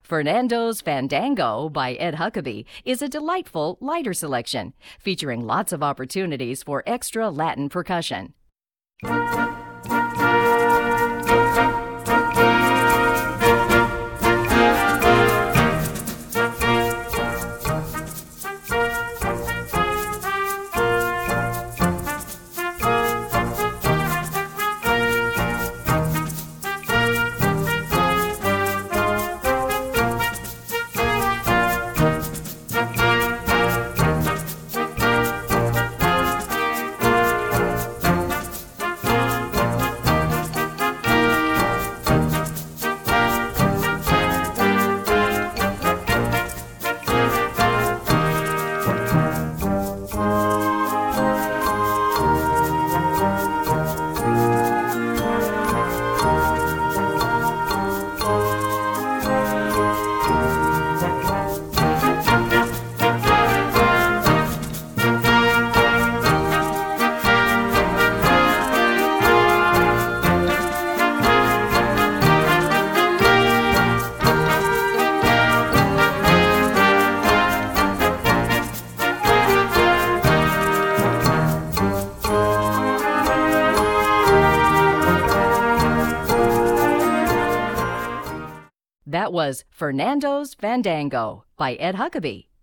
Fernando's Fandango by Ed Huckabee is a delightful, lighter selection, featuring lots of opportunities for extra Latin percussion. That was Fernando's Fandango by Ed Huckabee.